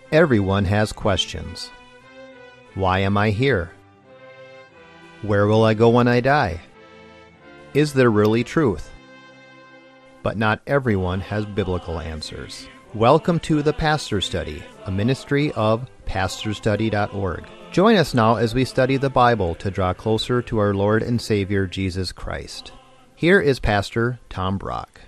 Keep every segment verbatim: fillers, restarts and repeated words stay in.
Everyone has questions. Why am I here? Where will I go when I die? Is there really truth? But not everyone has biblical answers. Welcome to The Pastor Study, a ministry of pastor study dot org. Join us now as we study the Bible to draw closer to our Lord and Savior Jesus Christ. Here is Pastor Tom Brock.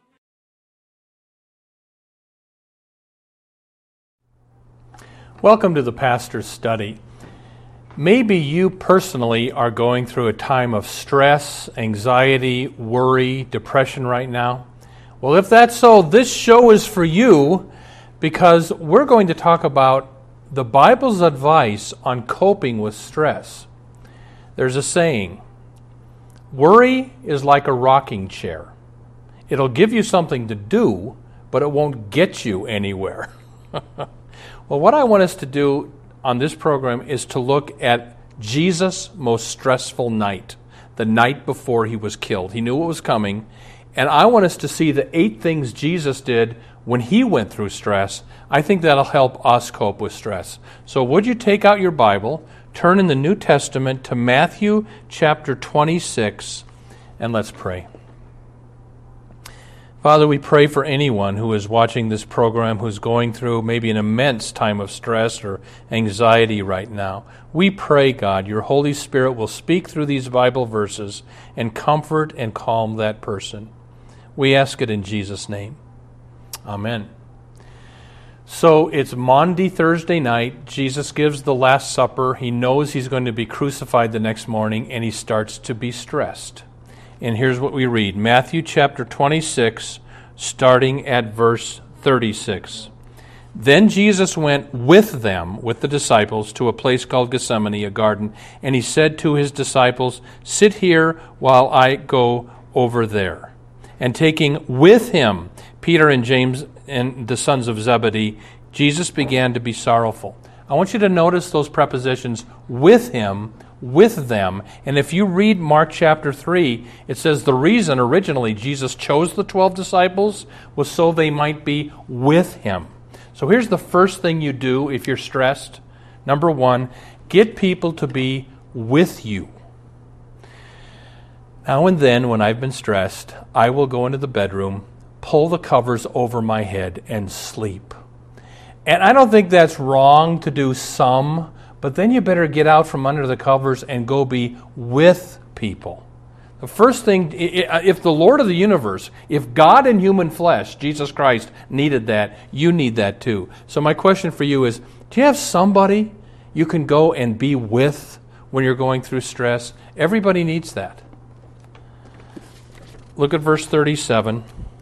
Welcome to the Pastor's Study. Maybe you personally are going through a time of stress, anxiety, worry, depression right now. Well, if that's so, this show is for you because we're going to talk about the Bible's advice on coping with stress. There's a saying, worry is like a rocking chair. It'll give you something to do, but it won't get you anywhere. Well, what I want us to do on this program is to look at Jesus' most stressful night, the night before he was killed. He knew what was coming, and I want us to see the eight things Jesus did when he went through stress. I think that'll help us cope with stress. So would you take out your Bible, turn in the New Testament to Matthew chapter twenty-six, and let's pray. Father, we pray for anyone who is watching this program who's going through maybe an immense time of stress or anxiety right now. We pray, God, your Holy Spirit will speak through these Bible verses and comfort and calm that person. We ask it in Jesus' name. Amen. So it's Maundy, Thursday night. Jesus gives the Last Supper. He knows he's going to be crucified the next morning, and he starts to be stressed. And here's what we read. Matthew chapter twenty-six, starting at verse thirty-six. Then Jesus went with them, with the disciples, to a place called Gethsemane, a garden, and he said to his disciples, "Sit here while I go over there." And taking with him Peter and James and the sons of Zebedee, Jesus began to be sorrowful. I want you to notice those prepositions, with him, with them. And if you read Mark chapter three, it says the reason originally Jesus chose the twelve disciples was so they might be with him. So here's the first thing you do if you're stressed. Number one, get people to be with you. Now and then when I've been stressed, I will go into the bedroom, pull the covers over my head, and sleep. And I don't think that's wrong to do some, but then you better get out from under the covers and go be with people. The first thing, if the Lord of the universe, if God in human flesh, Jesus Christ, needed that, you need that too. So my question for you is, do you have somebody you can go and be with when you're going through stress? Everybody needs that. Look at verse thirty-seven.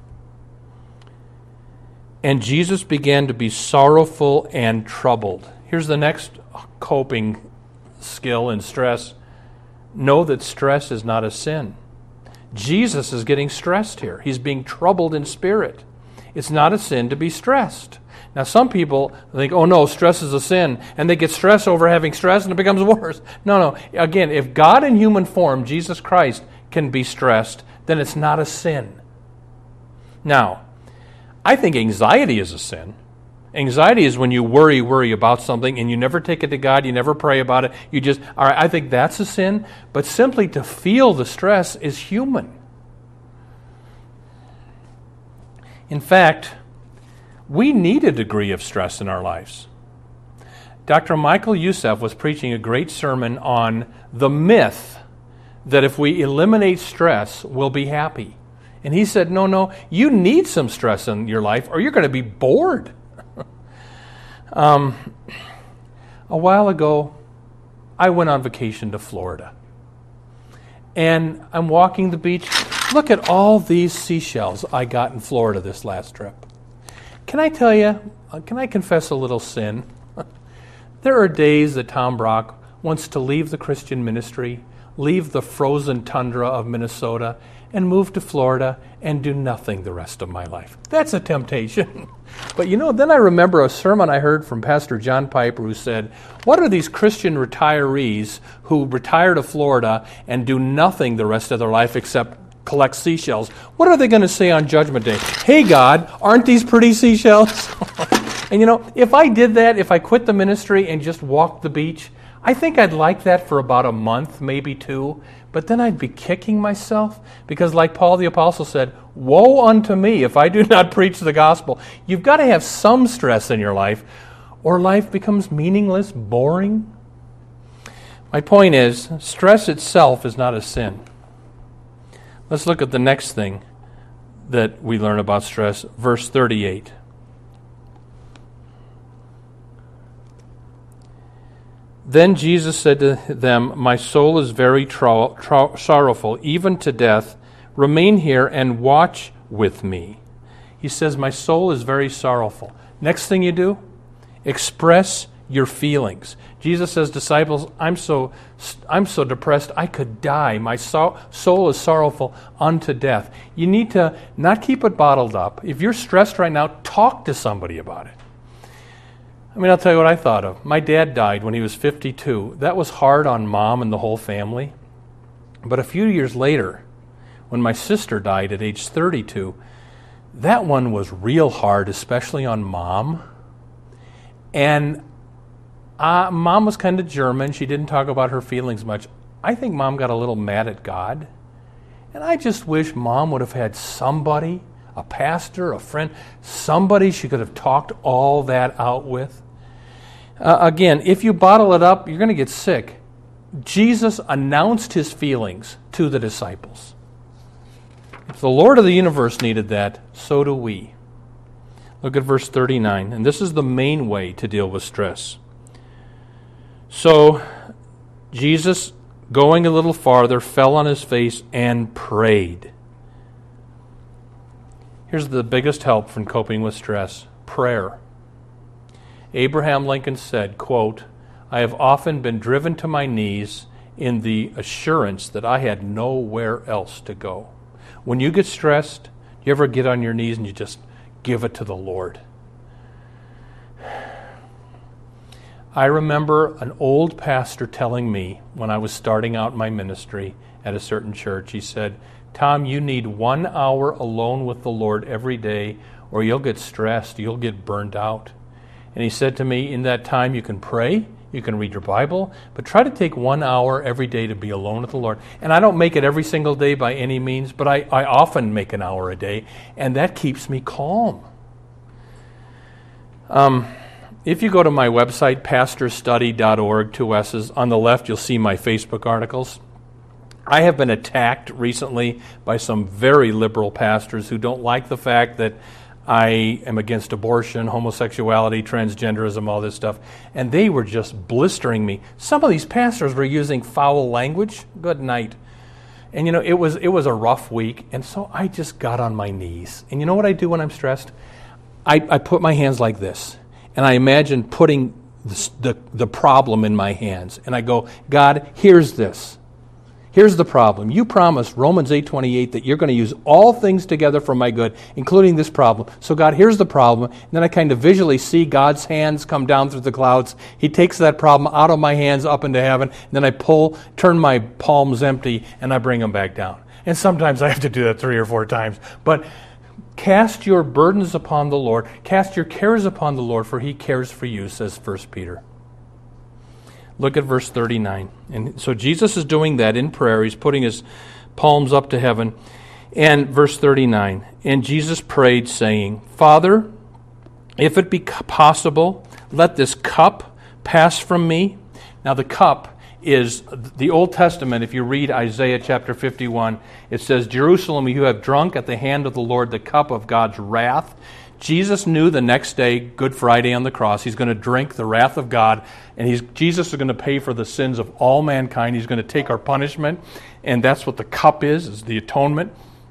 And Jesus began to be sorrowful and troubled. Here's the next coping skill in stress. Know that stress is not a sin. Jesus is getting stressed here. He's being troubled in spirit. It's not a sin to be stressed. Now, some people think, oh no, stress is a sin, and they get stressed over having stress and it becomes worse. No, no. Again, if God in human form, Jesus Christ, can be stressed, then it's not a sin. Now, I think anxiety is a sin. Anxiety is when you worry, worry about something and you never take it to God, you never pray about it. You just, all right, I think that's a sin. But simply to feel the stress is human. In fact, we need a degree of stress in our lives. Doctor Michael Youssef was preaching a great sermon on the myth that if we eliminate stress, we'll be happy. And he said, no, no, you need some stress in your life or you're going to be bored. um, a while ago, I went on vacation to Florida. And I'm walking the beach. Look at all these seashells I got in Florida this last trip. Can I tell you, can I confess a little sin? There are days that Tom Brock wants to leave the Christian ministry, leave the frozen tundra of Minnesota, and move to Florida and do nothing the rest of my life. That's a temptation. But you know, then I remember a sermon I heard from Pastor John Piper who said, what are these Christian retirees who retire to Florida and do nothing the rest of their life except collect seashells? What are they going to say on Judgment Day? Hey, God, aren't these pretty seashells? And you know, if I did that, if I quit the ministry and just walked the beach, I think I'd like that for about a month, maybe two, but then I'd be kicking myself because like Paul the Apostle said, woe unto me if I do not preach the gospel. You've got to have some stress in your life or life becomes meaningless, boring. My point is, stress itself is not a sin. Let's look at the next thing that we learn about stress, verse thirty-eight. Then Jesus said to them, my soul is very tro- tro- sorrowful, even to death. Remain here and watch with me. He says, my soul is very sorrowful. Next thing you do, express your feelings. Jesus says, disciples, I'm so I'm so depressed I could die. My so- soul is sorrowful unto death. You need to not keep it bottled up. If you're stressed right now, talk to somebody about it. I mean, I'll tell you what I thought of. My dad died when he was fifty-two. That was hard on Mom and the whole family. But a few years later, when my sister died at age thirty-two, that one was real hard, especially on Mom. And uh, Mom was kind of German. She didn't talk about her feelings much. I think Mom got a little mad at God. And I just wish Mom would have had somebody, a pastor, a friend, somebody she could have talked all that out with. Uh, again, if you bottle it up, you're going to get sick. Jesus announced his feelings to the disciples. If the Lord of the universe needed that, so do we. Look at verse thirty-nine, and this is the main way to deal with stress. So, Jesus, going a little farther, fell on his face and prayed. Here's the biggest help from coping with stress, prayer. Abraham Lincoln said, quote, I have often been driven to my knees in the assurance that I had nowhere else to go. When you get stressed, you ever get on your knees and you just give it to the Lord? I remember an old pastor telling me when I was starting out my ministry at a certain church, he said, Tom, you need one hour alone with the Lord every day or you'll get stressed, you'll get burned out. And he said to me, in that time you can pray, you can read your Bible, but try to take one hour every day to be alone with the Lord. And I don't make it every single day by any means, but I, I often make an hour a day, and that keeps me calm. Um, if you go to my website, pastor study dot org, two S's, on the left you'll see my Facebook articles. I have been attacked recently by some very liberal pastors who don't like the fact that I am against abortion, homosexuality, transgenderism, all this stuff. And they were just blistering me. Some of these pastors were using foul language. Good night. And you know, it was it was a rough week. And so I just got on my knees. And you know what I do when I'm stressed? I, I put my hands like this. And I imagine putting the, the, the problem in my hands. And I go, God, here's this. Here's the problem. You promised, Romans eight twenty-eight, that you're going to use all things together for my good, including this problem. So God, here's the problem. And then I kind of visually see God's hands come down through the clouds. He takes that problem out of my hands up into heaven. And then I pull, turn my palms empty, and I bring them back down. And sometimes I have to do that three or four times. But cast your burdens upon the Lord. Cast your cares upon the Lord, for he cares for you, says First Peter. Look at verse thirty-nine. And so Jesus is doing that in prayer. He's putting his palms up to heaven. And verse thirty-nine, and Jesus prayed, saying, Father, if it be possible, let this cup pass from me. Now the cup is the Old Testament. If you read Isaiah chapter fifty-one, it says, Jerusalem, you have drunk at the hand of the Lord the cup of God's wrath. Jesus knew the next day, Good Friday on the cross, he's going to drink the wrath of God, and he's, Jesus is going to pay for the sins of all mankind. He's going to take our punishment, and that's what the cup is, is the atonement.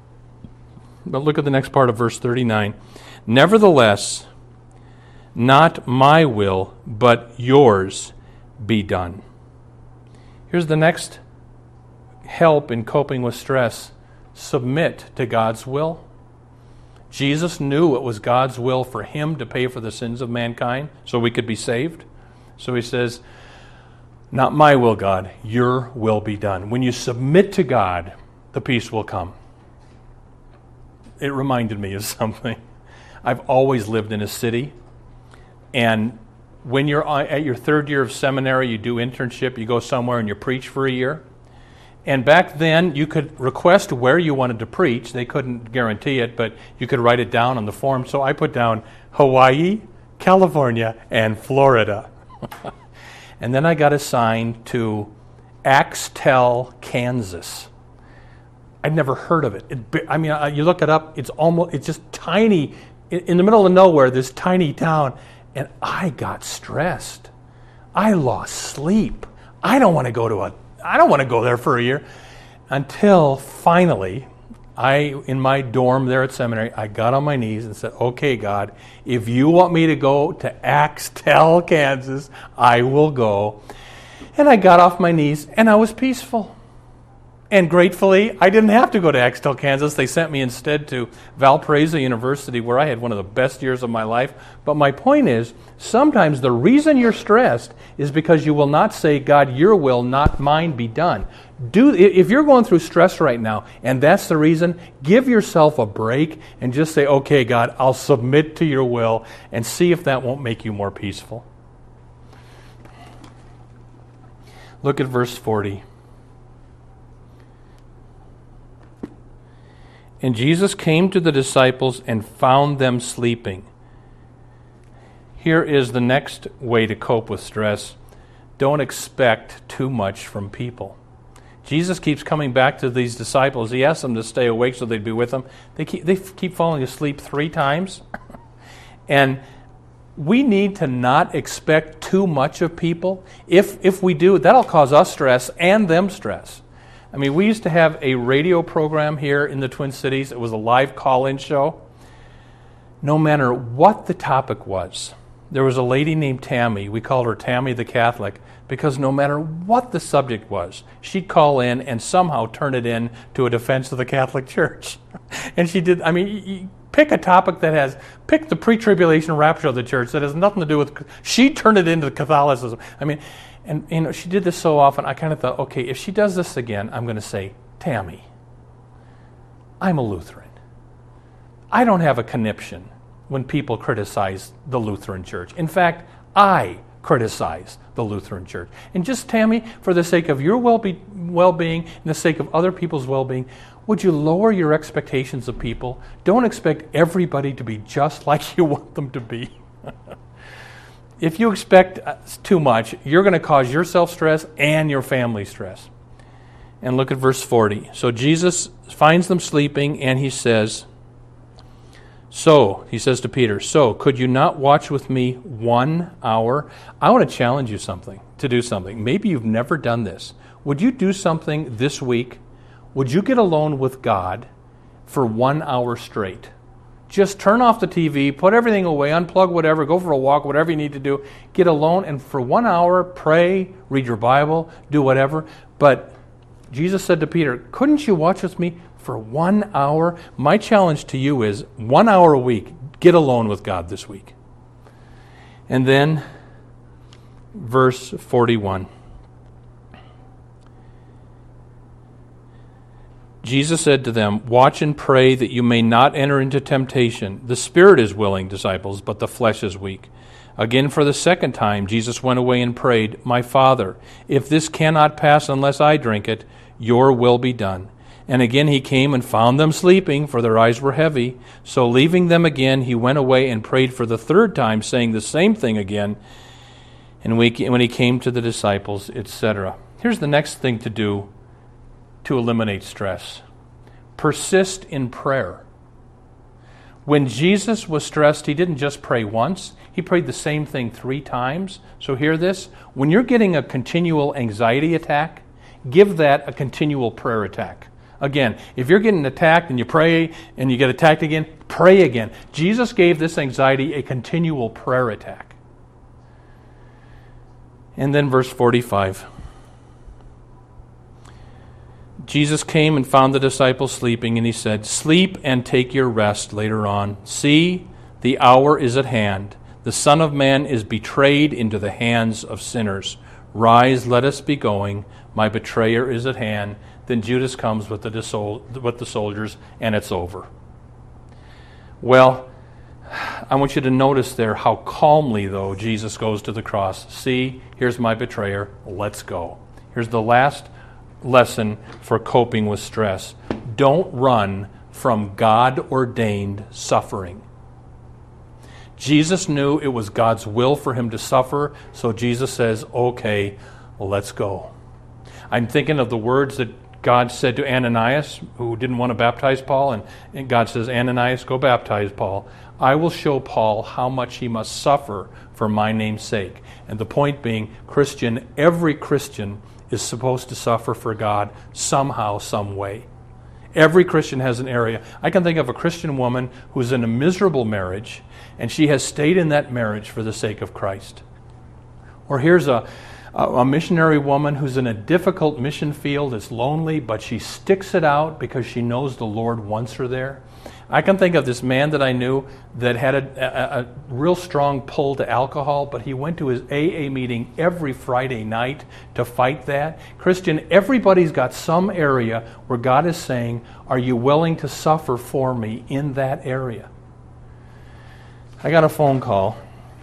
But look at the next part of verse thirty-nine. Nevertheless, not my will, but yours be done. Here's the next help in coping with stress. Submit to God's will. Jesus knew it was God's will for him to pay for the sins of mankind so we could be saved. So he says, not my will, God, your will be done. When you submit to God, the peace will come. It reminded me of something. I've always lived in a city. and when you're at your third year of seminary, you do internship, you go somewhere and you preach for a year. And back then, you could request where you wanted to preach. They couldn't guarantee it, but you could write it down on the form. So I put down Hawaii, California, and Florida. And then I got assigned to Axtell, Kansas. I'd never heard of it. it I mean, you look it up, it's almost, it's just tiny, in the middle of nowhere, this tiny town. And I got stressed. I lost sleep. I don't want to go to a, I don't want to go there for a year. Until finally, I, in my dorm there at seminary, I got on my knees and said, okay, God, if you want me to go to Axtell, Kansas, I will go. And I got off my knees and I was peaceful. And gratefully, I didn't have to go to Axtell, Kansas. They sent me instead to Valparaiso University, where I had one of the best years of my life. But my point is, sometimes the reason you're stressed is because you will not say, God, your will, not mine, be done. Do if you're going through stress right now, and that's the reason, give yourself a break and just say, okay, God, I'll submit to your will, and see if that won't make you more peaceful. Look at verse forty. And Jesus came to the disciples and found them sleeping. Here is the next way to cope with stress. Don't expect too much from people. Jesus keeps coming back to these disciples. He asks them to stay awake so they'd be with him. They keep, they keep falling asleep three times. And we need to not expect too much of people. If, if we do, that'll cause us stress and them stress. I mean, we used to have a radio program here in the Twin Cities. It was a live call-in show. No matter what the topic was, there was a lady named Tammy. We called her Tammy the Catholic because no matter what the subject was, she'd call in and somehow turn it in to a defense of the Catholic Church. And she did, I mean, you pick a topic that has, pick the pre-tribulation rapture of the church that has nothing to do with, she'd turn it into Catholicism. I mean, and you know, she did this so often, I kind of thought, okay, if she does this again, I'm going to say, Tammy, I'm a Lutheran. I don't have a conniption when people criticize the Lutheran Church. In fact, I criticize the Lutheran Church. And just, Tammy, for the sake of your well-be- well-being and the sake of other people's well-being, would you lower your expectations of people? Don't expect everybody to be just like you want them to be. If you expect too much, you're going to cause yourself stress and your family stress. And look at verse forty. So Jesus finds them sleeping, and he says, So, he says to Peter, so, could you not watch with me one hour? I want to challenge you something, to do something. Maybe you've never done this. Would you do something this week? Would you get alone with God for one hour straight? Just turn off the T V, put everything away, unplug whatever, go for a walk, whatever you need to do. Get alone and for one hour, pray, read your Bible, do whatever. But Jesus said to Peter, couldn't you watch with me for one hour? My challenge to you is one hour a week. Get alone with God this week. And then verse forty-one. Jesus said to them, watch and pray that you may not enter into temptation. The spirit is willing, disciples, but the flesh is weak. Again, for the second time, Jesus went away and prayed, my Father, if this cannot pass unless I drink it, your will be done. And again he came and found them sleeping, for their eyes were heavy. So leaving them again, he went away and prayed for the third time, saying the same thing again. And when he came to the disciples, et cetera. Here's the next thing to do to eliminate stress. Persist in prayer. When Jesus was stressed, he didn't just pray once. He prayed the same thing three times. So hear this. When you're getting a continual anxiety attack, give that a continual prayer attack. Again, if you're getting attacked and you pray and you get attacked again, pray again. Jesus gave this anxiety a continual prayer attack. And then verse forty-five. Jesus came and found the disciples sleeping, and he said, sleep and take your rest later on. See, the hour is at hand. The Son of Man is betrayed into the hands of sinners. Rise, let us be going. My betrayer is at hand. Then Judas comes with the, with the soldiers, and it's over. Well, I want you to notice there how calmly, though, Jesus goes to the cross. See, here's my betrayer. Let's go. Here's the last lesson for coping with stress. Don't run from God-ordained suffering. Jesus knew it was God's will for him to suffer, so Jesus says, okay, let's go. I'm thinking of the words that God said to Ananias, who didn't want to baptize Paul, and, and God says, Ananias, go baptize Paul. I will show Paul how much he must suffer for my name's sake. And the point being, Christian, every Christian is supposed to suffer for God somehow, some way. Every Christian has an area. I can think of a Christian woman who's in a miserable marriage, and she has stayed in that marriage for the sake of Christ. Or here's a A missionary woman who's in a difficult mission field, is lonely, but she sticks it out because she knows the Lord wants her there. I can think of this man that I knew that had a, a, a real strong pull to alcohol, but he went to his A A meeting every Friday night to fight that. Christian, everybody's got some area where God is saying, are you willing to suffer for me in that area? I got a phone call.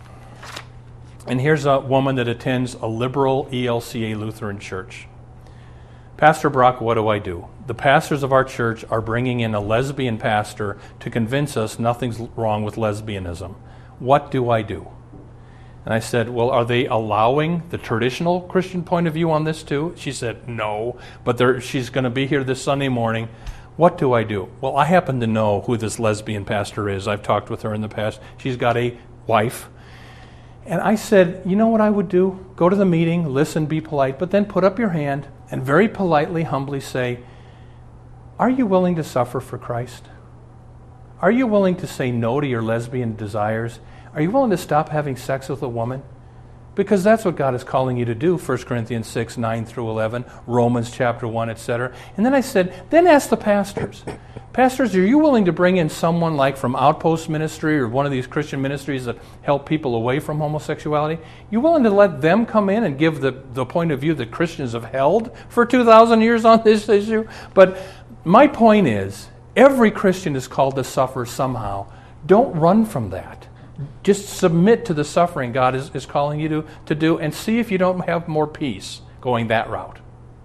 And here's a woman that attends a liberal E L C A Lutheran church. Pastor Brock, what do I do? The pastors of our church are bringing in a lesbian pastor to convince us nothing's wrong with lesbianism. What do I do? And I said, well, are they allowing the traditional Christian point of view on this too? She said, no, but she's going to be here this Sunday morning. What do I do? Well, I happen to know who this lesbian pastor is. I've talked with her in the past. She's got a wife. And I said, you know what I would do? Go to the meeting, listen, be polite, but then put up your hand and very politely, humbly say, are you willing to suffer for Christ? Are you willing to say no to your lesbian desires? Are you willing to stop having sex with a woman? Because that's what God is calling you to do, First Corinthians six, nine through eleven, Romans chapter one, et cetera. And then I said, then ask the pastors. Pastors, are you willing to bring in someone like from Outpost Ministry or one of these Christian ministries that help people away from homosexuality? You willing to let them come in and give the, the point of view that Christians have held for two thousand years on this issue? But my point is, every Christian is called to suffer somehow. Don't run from that. Just submit to the suffering God is, is calling you to, to do, and see if you don't have more peace going that route.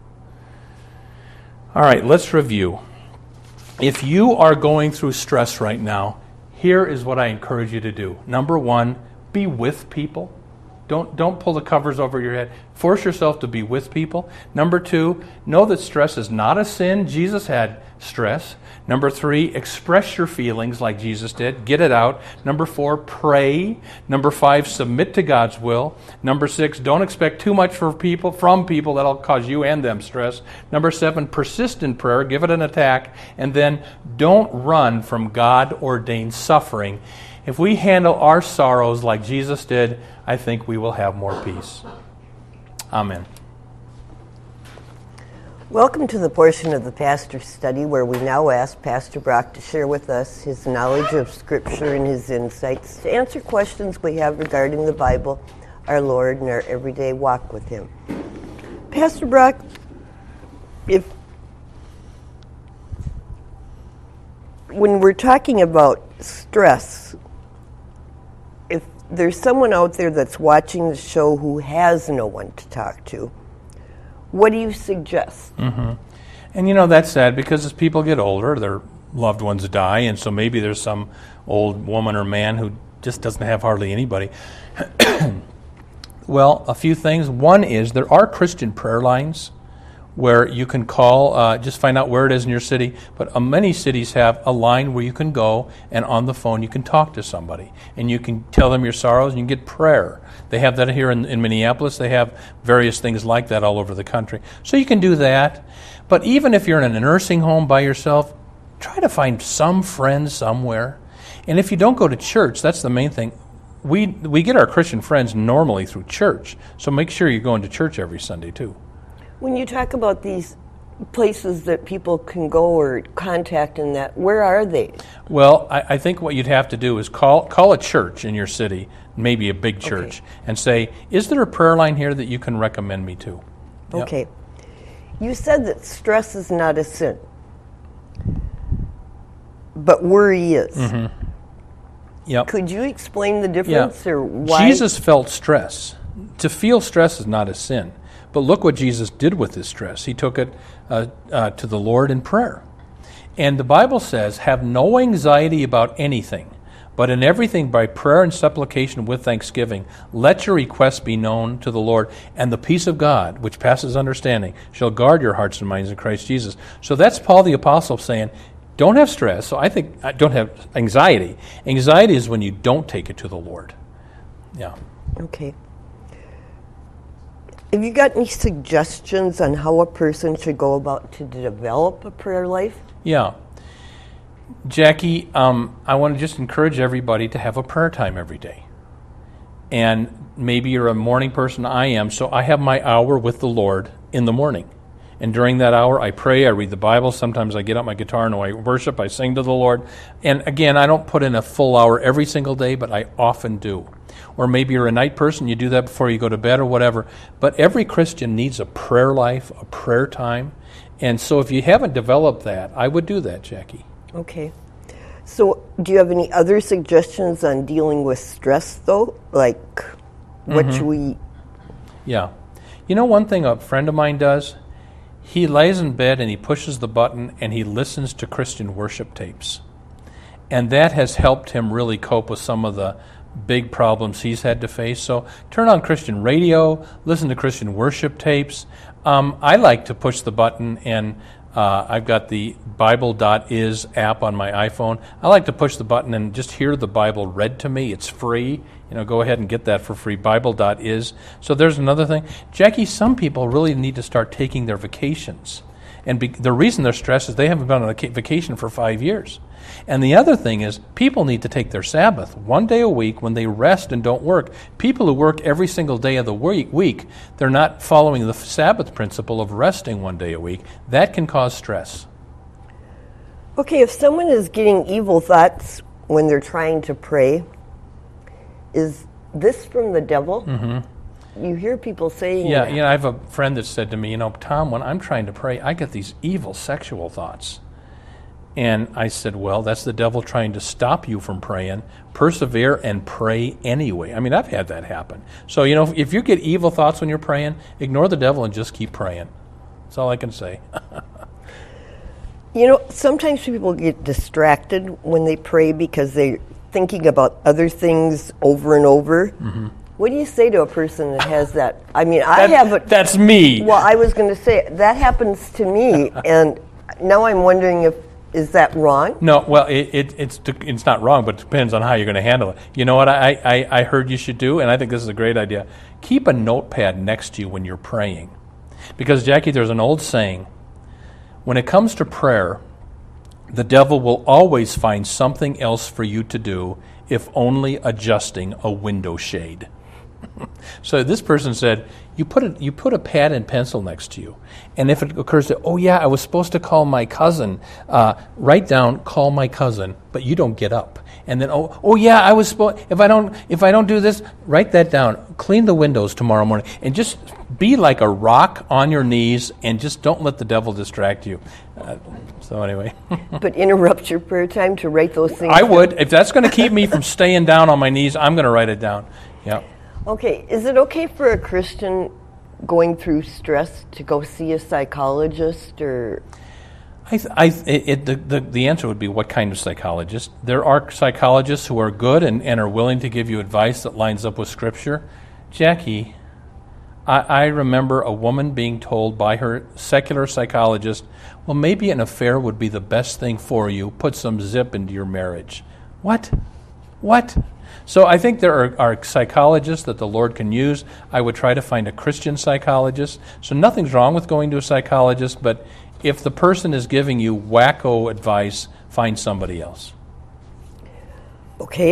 All right, let's review. If you are going through stress right now, here is what I encourage you to do. Number one, be with people. Don't, don't pull the covers over your head. Force yourself to be with people. Number two, know that stress is not a sin. Jesus had stress. Number three, express your feelings like Jesus did. Get it out. Number four, pray. Number five, submit to God's will. Number six, don't expect too much for people, from people that'll cause you and them stress. Number seven, persist in prayer. Give it an attack. And then don't run from God-ordained suffering. If we handle our sorrows like Jesus did, I think we will have more peace. Amen. Welcome to the portion of the Pastor Study where we now ask Pastor Brock to share with us his knowledge of Scripture and his insights to answer questions we have regarding the Bible, our Lord, and our everyday walk with Him. Pastor Brock, if when we're talking about stress, if there's someone out there that's watching the show who has no one to talk to, what do you suggest? Mm-hmm. And you know, that's sad because as people get older, their loved ones die, and so maybe there's some old woman or man who just doesn't have hardly anybody. Well, a few things. One is there are Christian prayer lines where you can call, uh, just find out where it is in your city. But uh, many cities have a line where you can go, and on the phone you can talk to somebody. And you can tell them your sorrows, and you can get prayer. They have that here in, in Minneapolis. They have various things like that all over the country. So you can do that. But even if you're in a nursing home by yourself, try to find some friends somewhere. And if you don't go to church, that's the main thing. We, we get our Christian friends normally through church. So make sure you're going to church every Sunday too. When you talk about these places that people can go or contact in that, where are they? Well, I, I think what you'd have to do is call call a church in your city, maybe a big church, okay, and say, is there a prayer line here that you can recommend me to? Okay. Yep. You said that stress is not a sin, but worry is. Mm-hmm. Yep. Could you explain the difference yeah. or why? Jesus felt stress. To feel stress is not a sin. But look what Jesus did with his stress. He took it uh, uh, to the Lord in prayer. And the Bible says, have no anxiety about anything, but in everything by prayer and supplication with thanksgiving, let your requests be known to the Lord, and the peace of God, which passes understanding, shall guard your hearts and minds in Christ Jesus. So that's Paul the Apostle saying, don't have stress. So I think, uh, don't have anxiety. Anxiety is when you don't take it to the Lord. Yeah. Okay. Have you got any suggestions on how a person should go about to develop a prayer life? Yeah. Jackie, um, I want to just encourage everybody to have a prayer time every day. And maybe you're a morning person, I am, so I have my hour with the Lord in the morning. And during that hour, I pray, I read the Bible. Sometimes I get out my guitar and I worship, I sing to the Lord. And again, I don't put in a full hour every single day, but I often do. Or maybe you're a night person, you do that before you go to bed or whatever. But every Christian needs a prayer life, a prayer time. And so if you haven't developed that, I would do that, Jackie. Okay. So do you have any other suggestions on dealing with stress, though? Like, what mm-hmm. should we... Yeah. You know one thing a friend of mine does? He lays in bed and he pushes the button and he listens to Christian worship tapes. And that has helped him really cope with some of the big problems he's had to face. So turn on Christian radio, listen to Christian worship tapes. Um, I like to push the button, and uh, I've got the Bible dot is app on my iPhone. I like to push the button and just hear the Bible read to me. It's free. You know, go ahead and get that for free, Bible dot is. So there's another thing. Jackie, some people really need to start taking their vacations. And be, the reason they're stressed is they haven't been on a vacation for five years. And the other thing is people need to take their Sabbath one day a week when they rest and don't work. People who work every single day of the week, week, they're not following the Sabbath principle of resting one day a week. That can cause stress. Okay, if someone is getting evil thoughts when they're trying to pray, is this from the devil? Mm-hmm. You hear people saying yeah, that. Yeah, I have a friend that said to me, you know, Tom, when I'm trying to pray, I get these evil sexual thoughts. And I said, well, that's the devil trying to stop you from praying. Persevere and pray anyway. I mean, I've had that happen. So, you know, if you get evil thoughts when you're praying, ignore the devil and just keep praying. That's all I can say. You know, sometimes people get distracted when they pray because they're thinking about other things over and over. Mm-hmm. What do you say to a person that has that? I mean, I that, have a... That's me. Well, I was going to say, that happens to me, and now I'm wondering if, is that wrong? No, well, it, it, it's it's not wrong, but it depends on how you're going to handle it. You know what I, I, I heard you should do, and I think this is a great idea? Keep a notepad next to you when you're praying. Because, Jackie, there's an old saying, when it comes to prayer, the devil will always find something else for you to do if only adjusting a window shade. So this person said, you put a, you put a pad and pencil next to you, and if it occurs to, oh yeah, I was supposed to call my cousin, uh, write down, call my cousin, but you don't get up. And then, oh, oh yeah, I was supposed, if I don't, if I don't do this, write that down, clean the windows tomorrow morning, and just be like a rock on your knees, and just don't let the devil distract you. Uh, so anyway. But interrupt your prayer time to write those things I down. would. If that's going to keep me from staying down on my knees, I'm going to write it down. Yeah. Okay, is it okay for a Christian going through stress to go see a psychologist, or? I, th- I th- it, the, the the answer would be what kind of psychologist? There are psychologists who are good and, and are willing to give you advice that lines up with Scripture. Jackie, I, I remember a woman being told by her secular psychologist, well, maybe an affair would be the best thing for you. Put some zip into your marriage. What? What? So I think there are, are psychologists that the Lord can use. I would try to find a Christian psychologist. So nothing's wrong with going to a psychologist, but if the person is giving you wacko advice, find somebody else. Okay.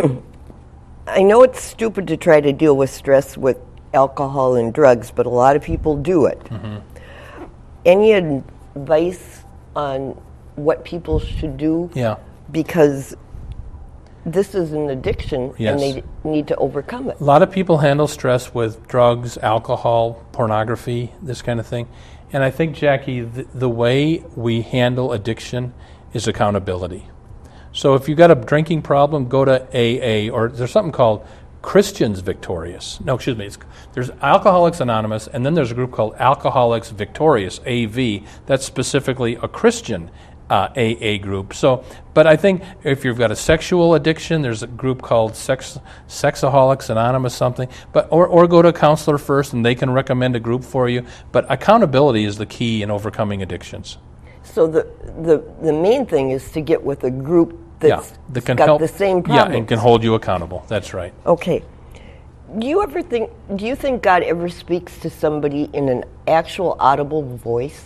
I know it's stupid to try to deal with stress with alcohol and drugs, but a lot of people do it. Mm-hmm. Any advice on what people should do? Yeah. Because this is an addiction, yes. and they need to overcome it. A lot of people handle stress with drugs, alcohol, pornography, this kind of thing. And I think, Jackie, the, the way we handle addiction is accountability. So if you've got a drinking problem, go to A A, or there's something called Christians Victorious. No, excuse me. It's, there's Alcoholics Anonymous, and then there's a group called Alcoholics Victorious, A V. That's specifically a Christian uh, A A group. So, but I think if you've got a sexual addiction, there's a group called Sex Sexaholics Anonymous, something. But or or go to a counselor first, and they can recommend a group for you. But accountability is the key in overcoming addictions. So the the the main thing is to get with a group that's yeah, that can got help, the same problems. Yeah, and can hold you accountable. That's right. Okay. Do you ever think? Do you think God ever speaks to somebody in an actual audible voice?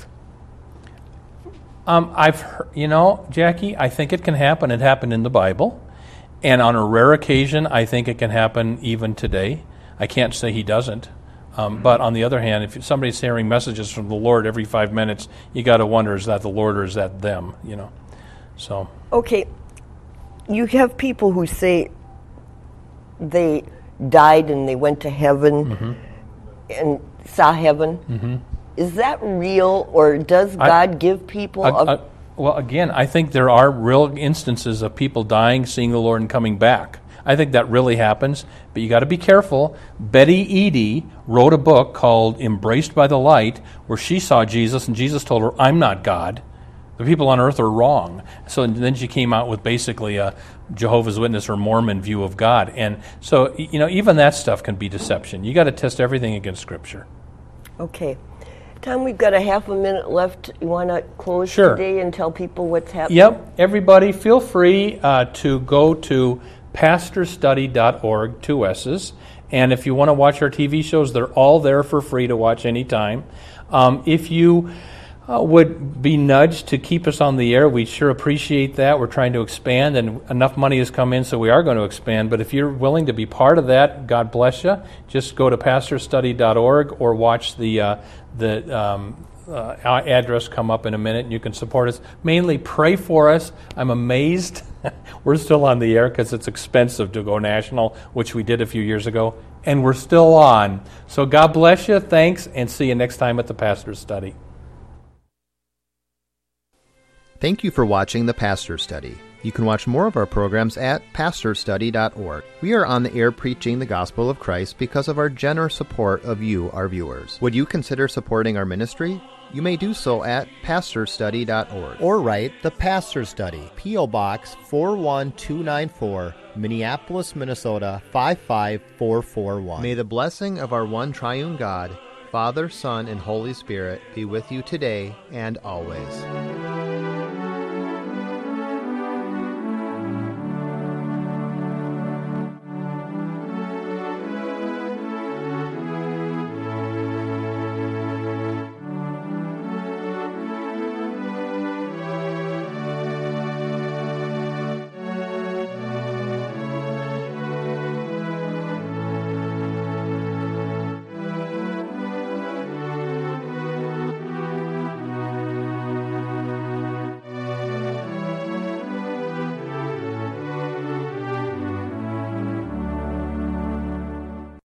Um, I've heard, you know, Jackie, I think it can happen. It happened in the Bible, and on a rare occasion, I think it can happen even today. I can't say He doesn't. Um, but on the other hand, if somebody's hearing messages from the Lord every five minutes, you got to wonder, is that the Lord or is that them? You know, so okay. You have people who say they died and they went to heaven mm-hmm. and saw heaven. Mm-hmm. Is that real, or does God I, give people? I, a, I, well, again, I think there are real instances of people dying, seeing the Lord, and coming back. I think that really happens, but you got to be careful. Betty Eady wrote a book called Embraced by the Light, where she saw Jesus, and Jesus told her, "I'm not God. The people on earth are wrong." So then she came out with basically a Jehovah's Witness or Mormon view of God. And so, you know, even that stuff can be deception. You got to test everything against Scripture. Okay. Tom, we've got a half a minute left. You want to close sure. today and tell people what's happening? Yep. Everybody, feel free uh, to go to pastor study dot org, two S's. And if you want to watch our T V shows, they're all there for free to watch anytime. Um, if you uh, would be nudged to keep us on the air, we sure appreciate that. We're trying to expand, and enough money has come in, so we are going to expand. But if you're willing to be part of that, God bless you. Just go to pastor study dot org or watch the uh, the um, uh, address come up in a minute, and you can support us. Mainly pray for us. I'm amazed we're still on the air because it's expensive to go national, which we did a few years ago, and we're still on. So God bless you. Thanks, and see you next time at the Pastor's Study. Thank you for watching the Pastor's Study. You can watch more of our programs at pastor study dot org. We are on the air preaching the gospel of Christ because of our generous support of you, our viewers. Would you consider supporting our ministry? You may do so at pastor study dot org. Or write The Pastor's Study, P O. Box four one two nine four, Minneapolis, Minnesota five five four four one. May the blessing of our one triune God, Father, Son, and Holy Spirit be with you today and always.